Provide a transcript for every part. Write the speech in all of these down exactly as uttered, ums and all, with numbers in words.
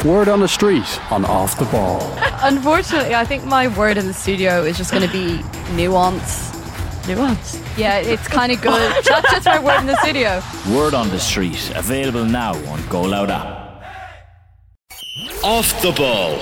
Word on the street on Off the Ball. Unfortunately, I think my word in the studio is just going to be nuance. Nuance? Yeah, it's kind of good. That's just my word in the studio. Word on the street, available now on Go Loud app. Off the Ball.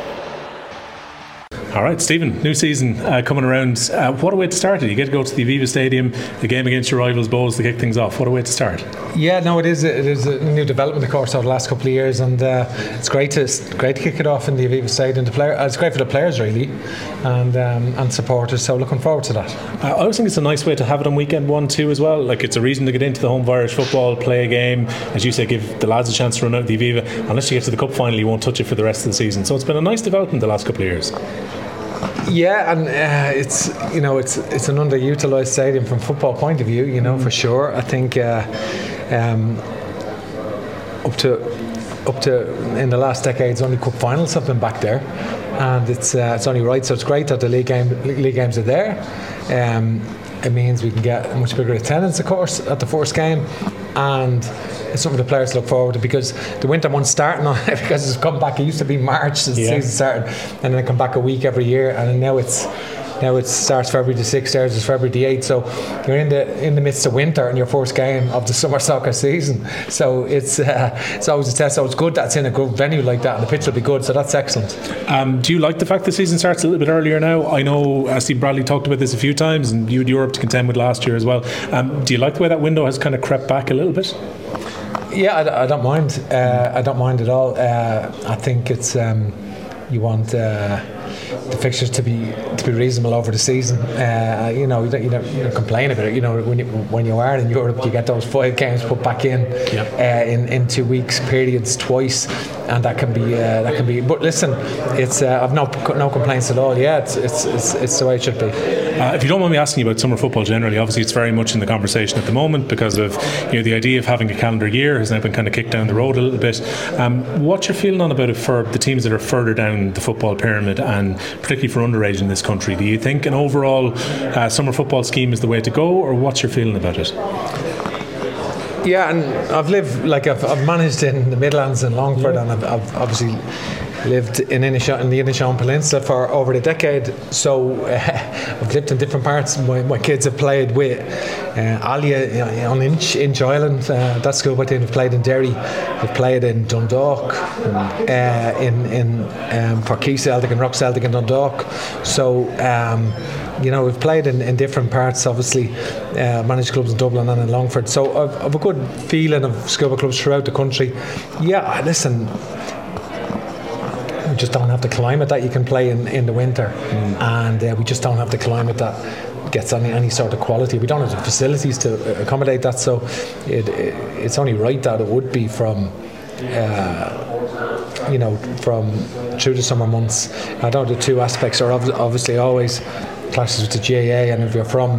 All right, Stephen, new season uh, coming around. Uh, what a way to start it. You get to go to the Aviva Stadium, the game against your rivals Bohs to kick things off. What a way to start. Yeah, no, it is. It is a new development, of course, over the last couple of years, and uh, it's great to it's great to kick it off in the Aviva Stadium. The player, uh, it's great for the players, really, and um, and supporters. So looking forward to that. Uh, I always think it's a nice way to have it on weekend one too as well. Like it's a reason to get into the home of Irish football, play a game, as you say, give the lads a chance to run out the Aviva. Unless you get to the cup final, you won't touch it for the rest of the season. So it's been a nice development the last couple of years. Yeah, and uh, it's you know it's it's an underutilised stadium from football point of view, you know, for sure. I think uh, um, up to up to in the last decades, only cup finals have been back there, and it's uh, it's only right. So it's great that the league game league games are there. Um, it means we can get a much bigger attendance, of course, at the first game, and it's something the players look forward to, because the winter one's starting on because it's come back. It used to be March as the yeah. season started, and then it come back a week every year, and now it's now it starts February the sixth, theirs is February the eighth. So you're in the in the midst of winter in your first game of the summer soccer season. So it's uh, it's always a test. So it's good that it's in a good venue like that, and the pitch will be good. So that's excellent. Um, do you like the fact the season starts a little bit earlier now? I know uh, Steve Bradley talked about this a few times, and you had Europe to contend with last year as well. Um, do you like the way that window has kind of crept back a little bit? Yeah, I, I don't mind. Uh, I don't mind at all. Uh, I think it's um, you want uh, the fixtures to be to be reasonable over the season. Uh, you know, you don't, you don't, you don't complain about it. You know, when you when you are in Europe, you get those five games put back in yep. uh, in in two weeks periods twice, and that can be uh, that can be. But listen, it's uh, I've no no complaints at all. Yeah, it's it's it's, it's the way it should be. Uh, if you don't mind me asking you about summer football generally, obviously it's very much in the conversation at the moment because of you know the idea of having a calendar year has now been kind of kicked down the road a little bit. Um, what's your feeling on about it for the teams that are further down the football pyramid, and particularly for underage in this country? Do you think an overall uh, summer football scheme is the way to go, or what's your feeling about it? Yeah, and I've lived like I've, I've managed in the Midlands and Longford, and I've, I've obviously lived in Inishawan, in the Inishawan Peninsula for over a decade. So uh, I've lived in different parts. My, my kids have played with uh, Alia you know, on Inch, Inch Island. Uh, that schoolboy team have played in Derry. They've played in Dundalk, uh, in in um, for Key Celtic and Rock Celtic in Dundalk. So. Um, You know, we've played in, in different parts, obviously, uh, managed clubs in Dublin and in Longford. So I've, I've a good feeling of schoolboy clubs throughout the country. Yeah, listen, we just don't have the climate that you can play in, in the winter. Mm. And uh, we just don't have the climate that gets any, any sort of quality. We don't have the facilities to accommodate that. So it, it, it's only right that it would be from... Uh, you know, from through the summer months. I know the two aspects are obviously always clashes with the G A A, and if you're from,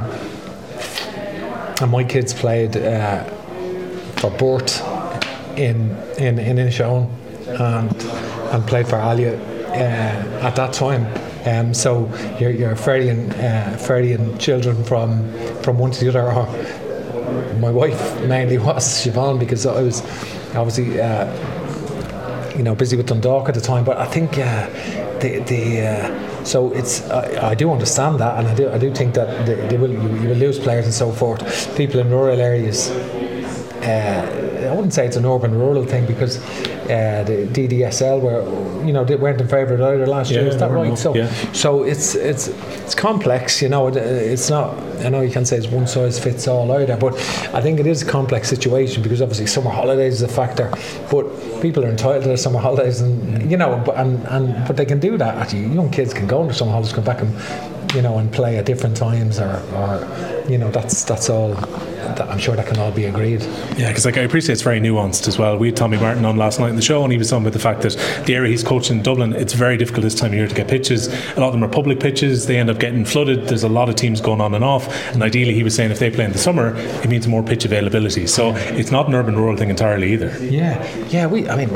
and my kids played uh, for Burt in in in Inishawan and and played for Alia uh, at that time. Um, so you're you're ferrying uh, ferrying children from from one to the other. Or my wife mainly was Siobhan, because I was obviously. Uh, you know, busy with Dundalk at the time, but I think uh, the the uh, so it's I, I do understand that, and I do I do think that they, they will you, you will lose players and so forth. People in rural areas, uh, I wouldn't say it's an urban rural thing, because uh, the D D S L were you know they weren't in favour either last yeah, year. Is that right? No. So yeah. so it's it's it's complex. You know, it, it's not. I know you can't say it's one size fits all either, but I think it is a complex situation, because obviously summer holidays is a factor, but people are entitled to their summer holidays, and you know, but and, and but they can do that. Actually, young kids can go on to summer holidays, come back and you know and play at different times, or, or you know that's that's all. That I'm sure that can all be agreed. Yeah, because like I appreciate it's very nuanced as well. We had Tommy Martin on last night in the show, and he was talking about the fact that the area he's coaching in Dublin, it's very difficult this time of year to get pitches. A lot of them are public pitches. They end up getting flooded. There's a lot of teams going on and off, and ideally he was saying if they play in the summer, it means more pitch availability. So it's not an urban rural thing entirely either. Yeah, yeah. We, I mean,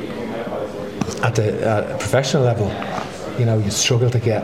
at the uh, professional level, you know, you struggle to get.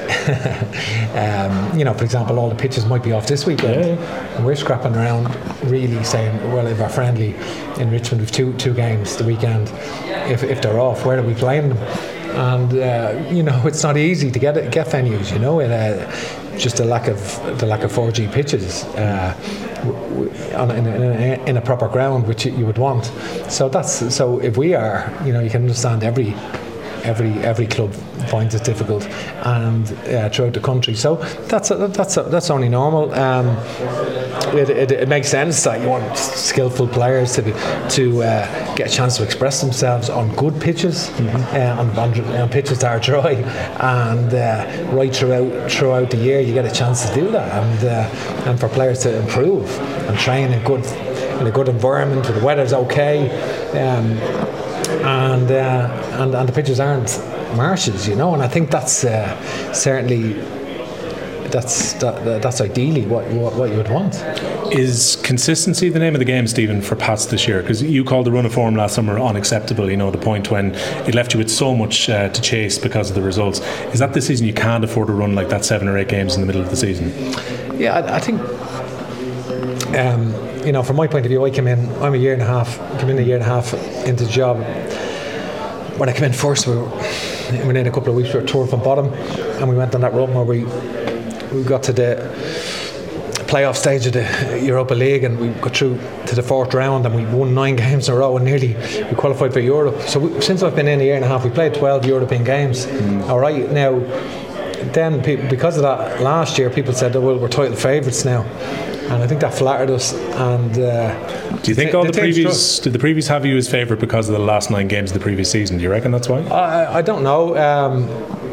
um, you know, for example, all the pitches might be off this weekend, yeah. and we're scrapping around, really saying, well, if our friendly in Richmond, we've two two games the weekend, if, if they're off, where are we playing them? And uh, you know, it's not easy to get it, get venues. You know, and uh, just the lack of the lack of four G pitches uh, w- w- on, in, a, in a proper ground, which you would want. So that's so. If we are, you know, you can understand every every every club finds it difficult, and uh, throughout the country. So that's a, that's a, that's only normal. Um, it, it, it makes sense that you want skillful players to be, to uh, get a chance to express themselves on good pitches, mm-hmm. uh, on, on, on pitches that are dry, and uh, right throughout throughout the year you get a chance to do that, and uh, and for players to improve and train in good in a good environment where the weather's okay. Um, and, uh, and and the pitches aren't marshes, you know, and I think that's uh, certainly that's that, that's ideally what, what what you would want. Is consistency the name of the game, Stephen, for Pats this year? Because you called the run of form last summer unacceptable, you know, the point when it left you with so much uh, to chase because of the results. Is that this season you can't afford to run like that seven or eight games in the middle of the season? Yeah, I, I think um, you know, from my point of view, I came in I'm a year and a half came in a year and a half into the job. When I came in first, we were within a couple of weeks we were third from bottom, and we went on that run where we we got to the playoff stage of the Europa League, and we got through to the fourth round, and we won nine games in a row, and nearly we qualified for Europe. So we, since I've been in a year and a half, we played twelve European games. Mm. All right, now then pe- because of that last year, people said, oh, well, we're title favourites now, and I think that flattered us. And uh, do you think th- all the, the previews did the previews have you as favourite because of the last nine games of the previous season? Do you reckon that's why? I, I don't know. Um,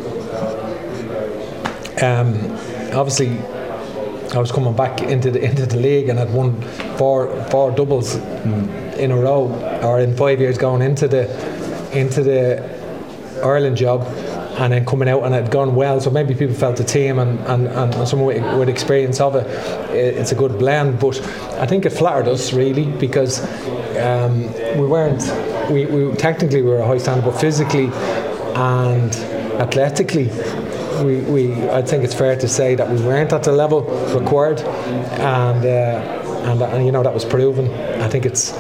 um, obviously, I was coming back into the into the league and had won four four doubles mm. in a row, or in five years going into the into the Ireland job, and then coming out and it had gone well. So maybe people felt the team and, and, and someone with, with experience of it, it's a good blend. But I think it flattered us really, because um, we weren't we, we technically we were a high standard, but physically and athletically we, we I think it's fair to say that we weren't at the level required, and uh, and, and you know that was proven. I think it's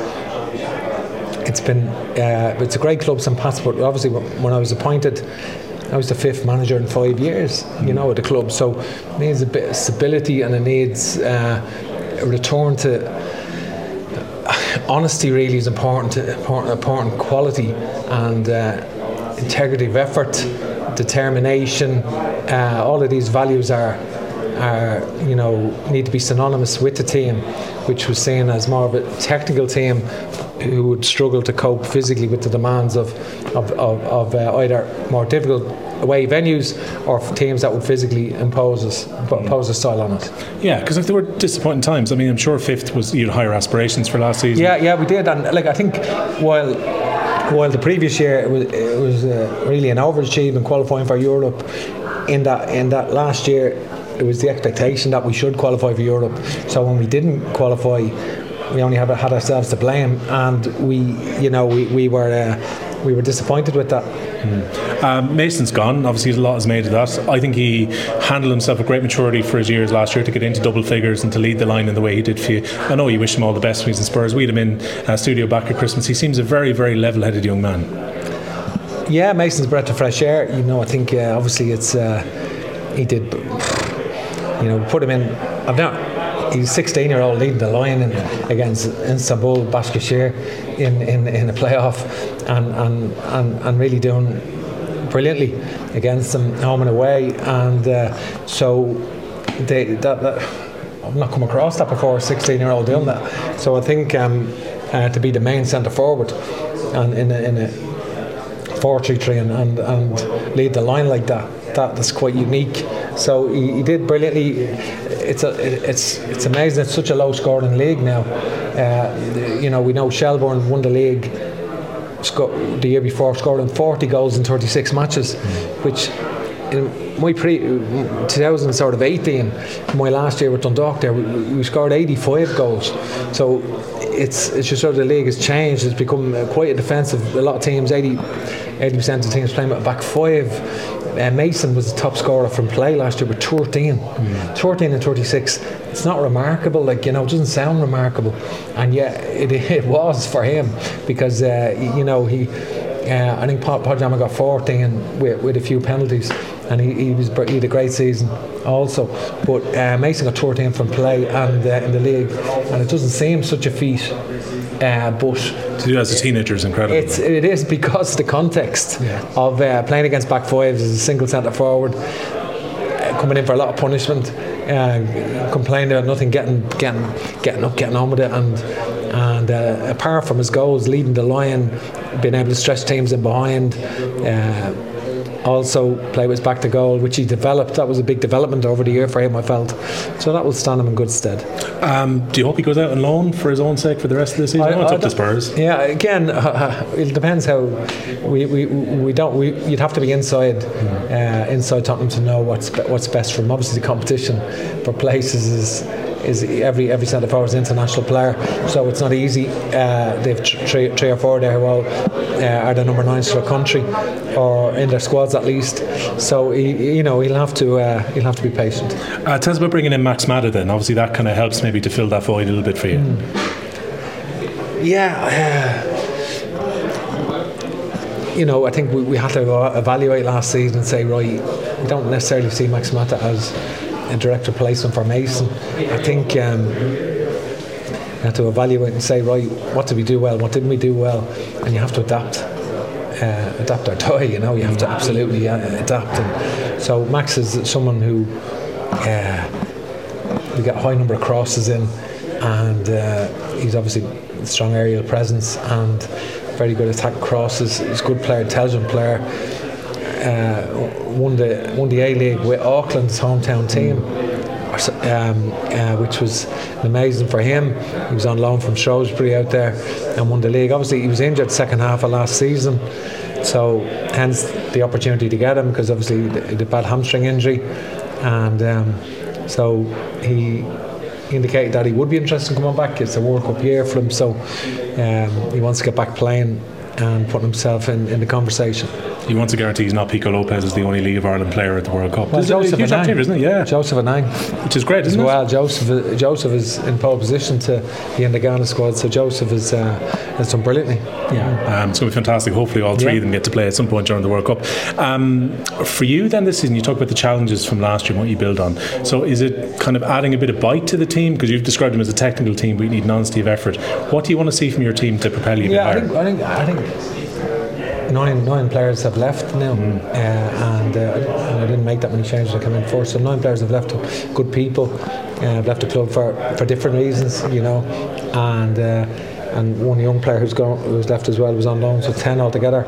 it's been uh, it's a great club, Saint Pat's, but obviously when I was appointed, I was the fifth manager in five years, you know, at the club. So it needs a bit of stability, and it needs uh, a return to honesty. Really is important, to, important, important quality, and uh, integrity of effort, determination. Uh, all of these values are, are, you know, need to be synonymous with the team, which was seen as more of a technical team who would struggle to cope physically with the demands of of, of, of uh, either more difficult away venues or teams that would physically impose us impose a style on us. Yeah, because if there were disappointing times, I mean, I'm sure fifth was, you had higher aspirations for last season. Yeah, yeah, we did, and like I think while while the previous year it was it was uh, really an overachievement qualifying for Europe, in that in that last year it was the expectation that we should qualify for Europe. So when we didn't qualify, we only had, had ourselves to blame, and we, you know, we, we were uh, we were disappointed with that. Mm. Um, Mason's gone. Obviously, a lot is made of that. I think he handled himself with great maturity for his years last year to get into double figures and to lead the line in the way he did for you. I know you wish him all the best when he's in Spurs. We had him in uh, studio back at Christmas. He seems a very, very level-headed young man. Yeah, Mason's a breath of fresh air. You know, I think uh, obviously it's uh, he did. You know, put him in. I've not. He's a sixteen year old leading the line in, against Istanbul Başakşehir in, in, in a playoff, and, and, and, and really doing brilliantly against them home and away. And uh, so they that, that I've not come across that before, a sixteen year old doing that. So I think um, uh, to be the main centre forward and in a, in a four three three and, and, and lead the line like that, that that's quite unique. So he, he did brilliantly. It's a, it's it's amazing. It's such a low scoring league now. Uh, you know, we know Shelbourne won the league sco- the year before, scoring forty goals in thirty-six matches, mm. which in my pre twenty eighteen, my last year with Dundalk, there we, we scored eighty-five goals. So it's it's just sort of the league has changed. It's become uh, quite a defensive. A lot of teams, eighty percent of teams playing with a back five. Uh, Mason was the top scorer from play last year with thirteen. Mm. thirteen and thirty-six. It's not remarkable, like, you know, it doesn't sound remarkable, and yet it, it was for him, because uh, you know he uh, I think Pod Podjama got fourteen with, with a few penalties, and he, he was he had a great season also. But uh, Mason got thirteen from play and uh, in the league, and it doesn't seem such a feat. Uh, but to do as a teenager is incredible. It's, it is because the context yeah. of uh, playing against back fives as a single centre forward, uh, coming in for a lot of punishment, uh, complaining about nothing, getting getting getting up, getting on with it, and and uh, apart from his goals, leading the line, being able to stretch teams in behind. Uh, Also play with his back to goal, which he developed. That was a big development over the year for him, I felt. So that will stand him in good stead. Um, do you hope he goes out on loan for his own sake for the rest of the season? I, I it's up to Spurs. Yeah, again, uh, it depends how we we, we don't. We, you'd have to be inside mm. uh, inside Tottenham to know what's what's best for him. Obviously, the competition for places is. is every every centre forward is an international player, so it's not easy. Uh, they've three, three or four there who all uh, are the number nines for the country, or in their squads at least. So he, you know, he'll have to uh, he'll have to be patient. Uh, tell us about bringing in Max Mata then. Obviously, that kind of helps maybe to fill that void a little bit for you. Mm. Yeah. Uh, you know, I think we, we had to evaluate last season and say, right, we don't necessarily see Max Mata as a direct replacement for Mason. I think um, you have to evaluate and say, right, what did we do well, what didn't we do well, and you have to adapt uh, adapt our toy, you know, you have to absolutely uh, adapt. And so Max is someone who uh, we get a high number of crosses in, and uh, he's obviously a strong aerial presence and very good attack crosses. He's a good player, intelligent player. Uh, won the won the A-League with Auckland's hometown team, um, uh, which was amazing for him. He was on loan from Shrewsbury out there and won the league. Obviously he was injured second half of last season, so hence the opportunity to get him, because obviously the, the bad hamstring injury, and um, so he indicated that he would be interested in coming back. It's a World Cup year for him, so um, he wants to get back playing and putting himself in, in the conversation. He wants to guarantee he's not Pico Lopez as the only League of Ireland player at the World Cup. Well, Joseph, a huge opportunity, isn't it? Yeah, Joseph Anang, which is great, isn't as it? Well, Joseph, Joseph is in pole position to be in the Ghana squad, so Joseph is uh, has done brilliantly. Yeah, um, it's going to be fantastic. Hopefully, all three yeah. of them get to play at some point during the World Cup. Um, for you, then, this season, you talk about the challenges from last year and what you build on. So, is it kind of adding a bit of bite to the team, because you've described them as a technical team, but you need an honesty of effort? What do you want to see from your team to propel you? Yeah, a I bit think, I think, I think. Nine nine players have left now, mm. uh, and, uh, and I didn't make that many changes. I came in first, so nine players have left. Good people uh, have left the club for, for different reasons, you know, and uh, and one young player who's gone who's left as well was on loan, so ten altogether.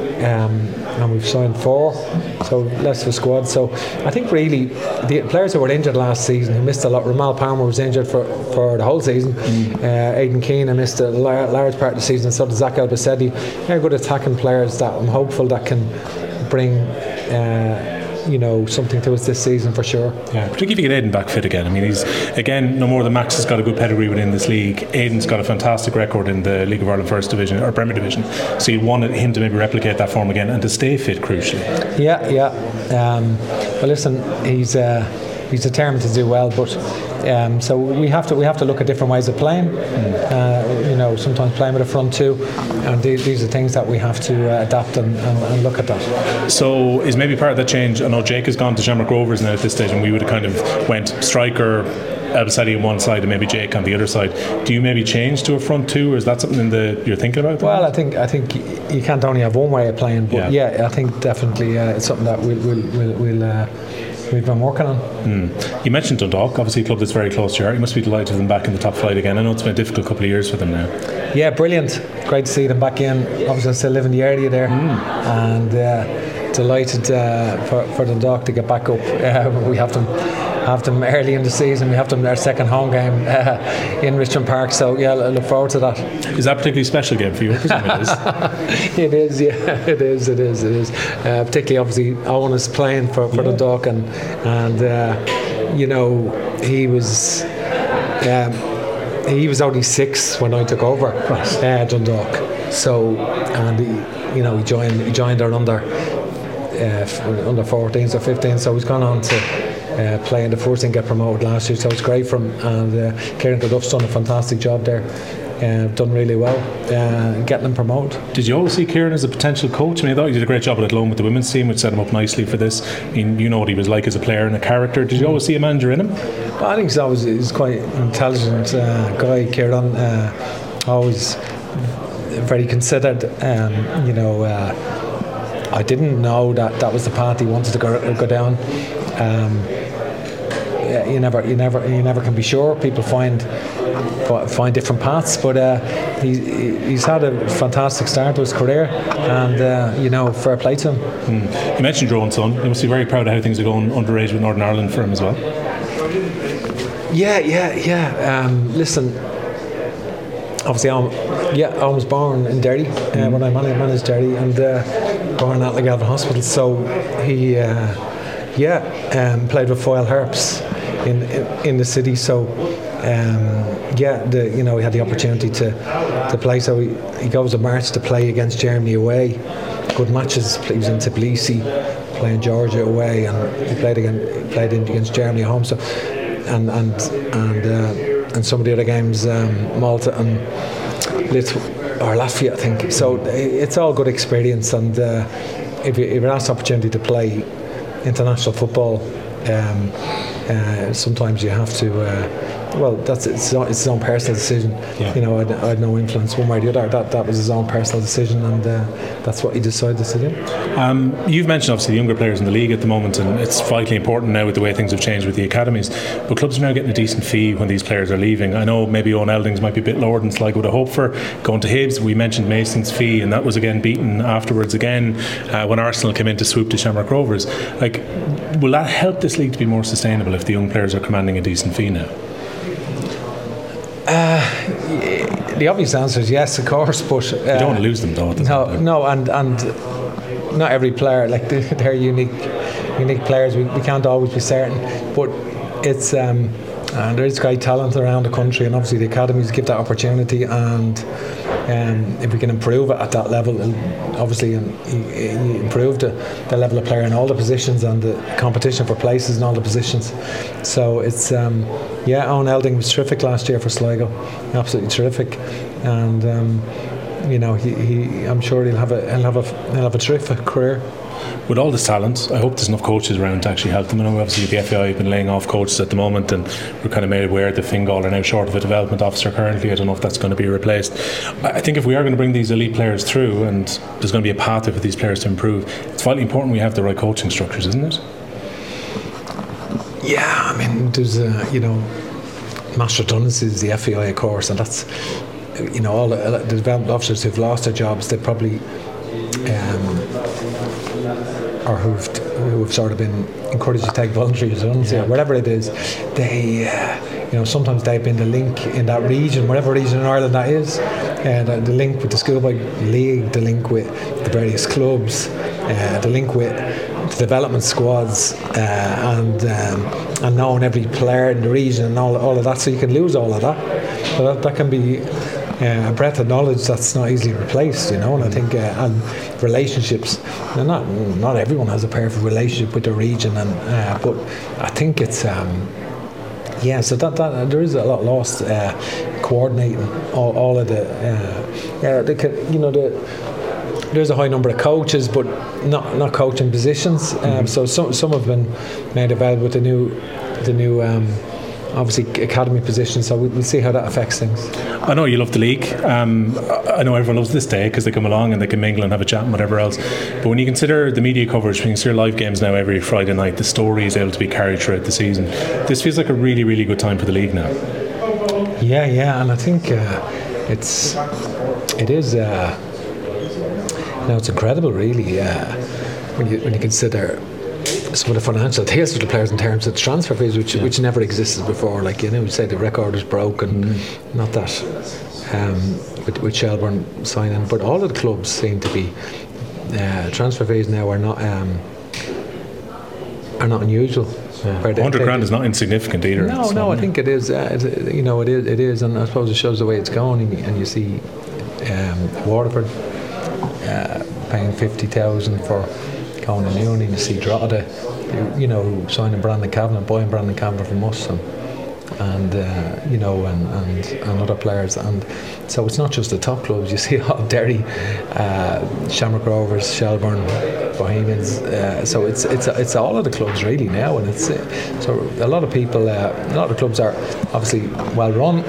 Um, and we've signed four, so less of a squad. So I think really the players who were injured last season, who missed a lot. Ramal Palmer was injured for, for the whole season. Mm. uh, Aidan Keane missed a large part of the season, so did Zach Albacete. They're good attacking players that I'm hopeful that can bring uh, you know, something to us this season for sure. Yeah, particularly if you get Aidan back fit again. I mean, he's again, no more than Max has got a good pedigree within this league. Aidan's got a fantastic record in the League of Ireland First Division or Premier Division, so you wanted him to maybe replicate that form again and to stay fit, crucially. Yeah, yeah. Um, well, listen, he's uh, he's determined to do well, but um, so we have to we have to look at different ways of playing. Mm. Uh, you know, sometimes playing with a front two, and these, these are things that we have to uh, adapt and, and, and look at that. So is maybe part of that change? I know Jake has gone to Shamrock Rovers now at this stage, and we would have kind of went striker, Albacete on one side and maybe Jake on the other side. Do you maybe change to a front two, or is that something that you're thinking about? Well, I think I think you can't only have one way of playing, but yeah, yeah I think definitely uh, it's something that we'll we'll we'll, we'll uh, we've been working on. Mm. You mentioned Dundalk, obviously a club that's very close to your heart. You must be delighted with them back in the top flight again. I know it's been a difficult couple of years for them now. Yeah, brilliant. Great to see them back in. Obviously I still live in the area there, mm. and uh, delighted uh, for, for Dundalk to get back up. Uh, we have them have them early in the season. We have them their second home game uh, in Richmond Park, so yeah, I look forward to that. Is that a particularly special game for you? I presume it is. It is, yeah, it is, it is, it is. Uh, particularly, obviously, Owen is playing for, for yeah. Dundalk, and and uh, you know, he was um, he was only six when I took over uh, Dundalk. So, and he, you know, he joined he joined our under uh, under fourteens or fifteens. So he's gone on to Uh, playing the first team, get promoted last year, so it's great for him. And uh, Kieran Goduff's done a fantastic job there, uh, done really well, uh, getting them promoted. Did you always see Kieran as a potential coach? I mean, I thought you did a great job at Athlone with the women's team, which set him up nicely for this. I mean, you know what he was like as a player and a character. Did you always see a manager in him? Well, I think he's always he's quite an intelligent uh, guy, Kieran. Uh, always very considered. Um, you know, uh, I didn't know that that was the path he wanted to go, go down. Um, yeah, you never, you never, you never can be sure. People find find different paths, but uh, he, he's had a fantastic start to his career, and uh, you know, fair play to him. Mm. You mentioned your own son. You must be very proud of how things are going underage with Northern Ireland for him as well. Yeah, yeah, yeah. Um, listen, obviously, I'm, yeah, I was born in Derry uh, mm. when I managed, managed Derry, and uh, born at Galvin Hospital. So he, uh, yeah, um, played with Foyle Harps in, in in the city. So. Um, yeah, the, you know, he had the opportunity to to play. So he, he goes to March to play against Germany away. Good matches. He was in Tbilisi, playing Georgia away, and he played against he played in, against Germany at home. So, and and and uh, and some of the other games, um, Malta and Lit- or Latvia, I think. So it's all good experience. And uh, if you if you have the opportunity to play international football, um, uh, sometimes you have to. Uh, Well, that's it's, it's his own personal decision. Yeah. You know, I, I had no influence one way or the other. That that was his own personal decision, and uh, that's what he decided to do. Um, you've mentioned obviously the younger players in the league at the moment, and it's vitally important now with the way things have changed with the academies. But clubs are now getting a decent fee when these players are leaving. I know maybe Owen Eldings might be a bit lower than Sligo would have hoped for going to Hibs. We mentioned Mason's fee, and that was again beaten afterwards again uh, when Arsenal came in to swoop to Shamrock Rovers. Like, will that help this league to be more sustainable if the young players are commanding a decent fee now? Uh, the obvious answer is yes, of course, but uh, you don't want to lose them, though. No, no, and and not every player, like they're unique, unique players. We, we can't always be certain, but it's um, and there is great talent around the country, and obviously the academies give that opportunity, and um, if we can improve it at that level, obviously um, improve the, the level of player in all the positions and the competition for places in all the positions. So it's. Um, Yeah, Owen Elding was terrific last year for Sligo, absolutely terrific, and um, you know he, he, I'm sure he'll have a he'll have a he'll have a terrific career. With all this talent, I hope there's enough coaches around to actually help them. I know obviously the F A I have been laying off coaches at the moment, and we're kind of made aware that Fingal are now short of a development officer currently. I don't know if that's going to be replaced. I think if we are going to bring these elite players through, and there's going to be a pathway for these players to improve, it's vitally important we have the right coaching structures, isn't it? Yeah, I mean, there's a, you know, mass redundancy is the F A I, of course, and that's, you know, all the, the development officers who've lost their jobs, they probably, um, or who've who've sort of been encouraged to take voluntary redundancy, yeah. or whatever it is, they, uh, you know, sometimes they've been the link in that region, whatever region in Ireland that is, and uh, the link with the schoolboy league, the link with the various clubs, uh, the link with the development squads, uh, and um, and knowing every player in the region and all all of that, so you can lose all of that. But that, that can be uh, a breadth of knowledge that's not easily replaced, you know. And I think uh, and relationships. Not not everyone has a perfect relationship with the region, and uh, but I think it's. Um, Yeah, so that, that there is a lot lost uh, coordinating all, all of the, uh, yeah, the, you know, the. There's a high number of coaches, but not not coaching positions. Um, mm-hmm. So some some have been made available with the new, the new, um, obviously academy positions. So we, we'll see how that affects things. I know you love the league. Um, I know everyone loves this day because they come along and they can mingle and have a chat and whatever else. But when you consider the media coverage, when you consider live games now every Friday night, the story is able to be carried throughout the season. This feels like a really, really good time for the league now. Yeah, yeah, and I think uh, it's it is. Uh, now it's incredible, really, uh, when you when you consider some of the financial deals for the players in terms of the transfer fees, which yeah. which never existed before. Like, you know, you say the record is broken, mm. not that um, with, with Shelbourne signing, but all of the clubs seem to be uh, transfer fees now are not um, are not unusual. Yeah. one hundred grand is not insignificant either. No, no, I think it is. Uh, it, you know, it is. It is, and I suppose it shows the way it's going. And you, and you see um, Waterford uh, paying fifty thousand for going to uni. You see Drogheda, you, you know, signing Brandon Kavanagh, buying Brandon Kavanagh from us. And and uh, you know, and, and, and other players, and so it's not just the top clubs. You see all Derry, uh, Shamrock Rovers, Shelbourne, Bohemians. Uh, so it's it's it's all of the clubs really now, and it's uh, so a lot of people, uh, a lot of clubs are obviously well run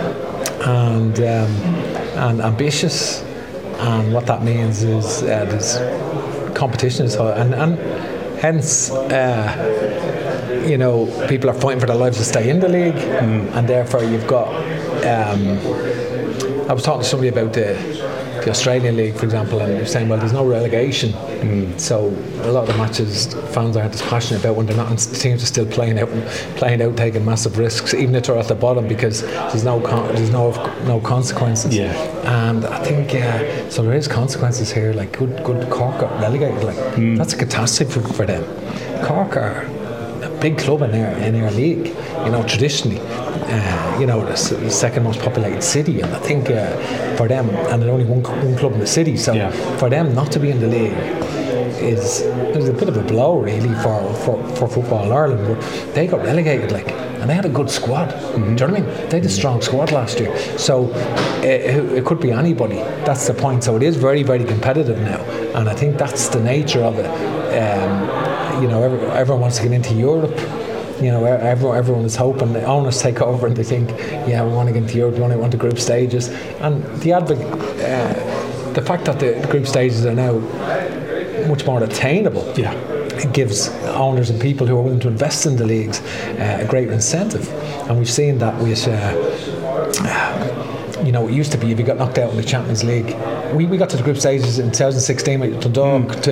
and um, and ambitious, and what that means is uh, there's competition is high, and and hence. Uh, You know, people are fighting for their lives to stay in the league, mm. and therefore you've got. Um, I was talking to somebody about the, the Australian League, for example, and they're saying, well, there's no relegation, mm. so a lot of the matches fans aren't as passionate about when they're not. And the teams are still playing out, playing out, taking massive risks, even if they're at the bottom, because there's no con- there's no no consequences. Yeah. And I think uh, so. There is consequences here. Like good good Cork got relegated. Like mm. that's a catastrophe for, for them. Cork are big club in their in their league, you know, traditionally, uh, you know, the, s- the second most populated city, and I think uh, for them, and there's only one, one club in the city, so yeah. for them not to be in the league is is a bit of a blow really for, for, for football in Ireland. But they got relegated, like, and they had a good squad. Mm-hmm. Do you know what I mean? They had a strong squad last year, so it, it could be anybody. That's the point. So it is very very competitive now, and I think that's the nature of it. Um, You know, every, everyone wants to get into Europe. You know, everyone, everyone is hoping the owners take over and they think, yeah, we want to get into Europe. We want to want the group stages. And the adv- uh, the fact that the group stages are now much more attainable. Yeah. It gives owners and people who are willing to invest in the leagues uh, a great incentive. And we've seen that with. Uh, You know, it used to be if you got knocked out in the Champions League. We, we got to the group stages in twenty sixteen with Dundalk mm. to.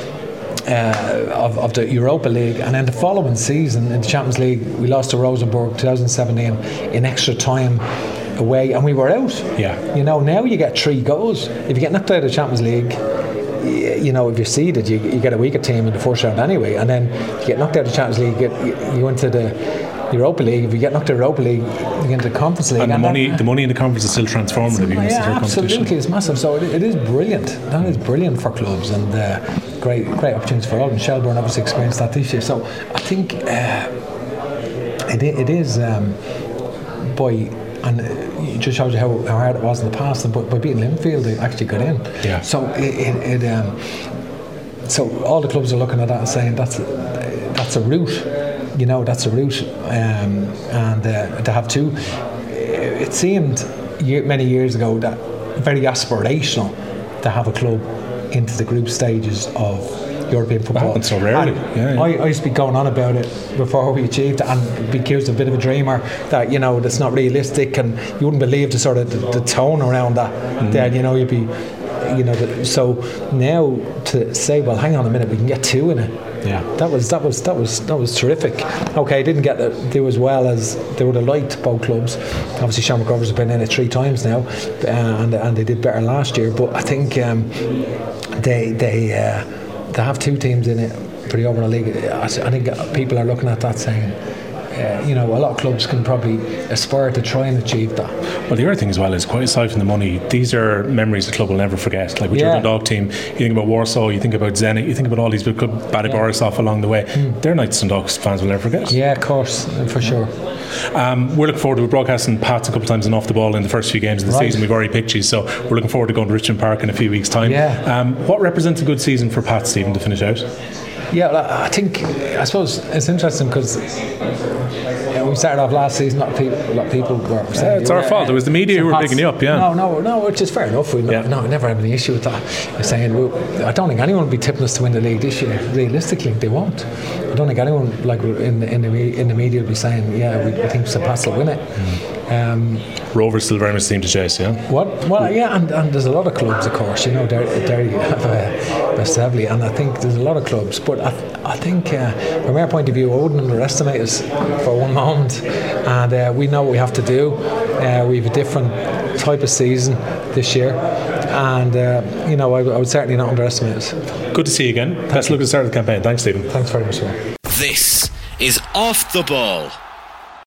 Uh, of, of the Europa League, and then the following season in the Champions League we lost to Rosenborg twenty seventeen in extra time away, and we were out. Yeah. You know, now you get three goals. If you get knocked out of the Champions League, you, you know, if you're seeded, you, you get a weaker team in the first round anyway, and then you get knocked out of the Champions League, you, get, you, you go into the Europa League. If you get knocked out of Europa League, you get into the Conference League, and, and the money, that, the money in the conference is still transformative. yeah, yeah absolutely, it's massive. So it, it is brilliant. That is brilliant for clubs, and uh, great, great opportunities for all. And Shelbourne obviously experienced that this year. So I think uh, it, it is, um, boy, and it just shows you how, how hard it was in the past. And by, by beating Linfield, they actually got in. Yeah. So it, it, it um, so all the clubs are looking at that and saying that's a, that's a route. You know, that's a route, um, and uh, to have two, it seemed year, many years ago that very aspirational to have a club into the group stages of European football. Happened so rarely. Yeah, yeah. I, I used to be going on about it before we achieved it, and be accused of a bit of a dreamer, that, you know, that's not realistic, and you wouldn't believe the sort of the, the tone around that. Mm. Then, you know, you'd be, you know, the, so now to say, well, hang on a minute, we can get two in it. Yeah, that was that was that was that was terrific. Okay, didn't get to do as well as they would have liked, both clubs. Obviously, Shamrock Rovers have been in it three times now, uh, and and they did better last year. But I think um, they they uh, they have two teams in it for the overall league. I, I think people are looking at that saying, Uh, you know, a lot of clubs can probably aspire to try and achieve that. Well, the other thing as well is, quite aside from the money, these are memories the club will never forget. Like with yeah. your Dundalk team, you think about Warsaw, you think about Zenit, you think about all these big clubs, Bady yeah. Borisov along the way. Mm. They're nights Dundalk fans will never forget. Yeah, of course, for sure. Um, we're looking forward to broadcasting Pats a couple of times and Off the Ball in the first few games of the right. season. We've already picked you, so we're looking forward to going to Richmond Park in a few weeks' time. Yeah. Um, what represents a good season for Pat, Stephen, to finish out? Yeah, I think, I suppose it's interesting because we started off last season, a lot of people, a lot of people were saying, yeah, it's our fault. It was the media who were picking you up. Yeah. No, no, no. Which is fair enough. We yeah. no, never had any issue with that. You're saying, well, I don't think anyone will be tipping us to win the league this year. Realistically, they won't. I don't think anyone like in the in the, in the media will be saying, yeah, we, we think Saint Pat's will win it. Mm. Um, Rovers still very much seem to chase, yeah. What? Well, yeah, and, and there's a lot of clubs, of course. You know, Derry, Derry have uh, West Heavily, and I think there's a lot of clubs. But I, I think, uh, from our point of view, I wouldn't underestimate us for one moment. And uh, we know what we have to do. Uh, we have a different type of season this year, and uh, you know, I, I would certainly not underestimate us. Good to see you again. Best look at the start of the campaign. Thanks, Stephen. Thanks very much, sir. This is Off the Ball.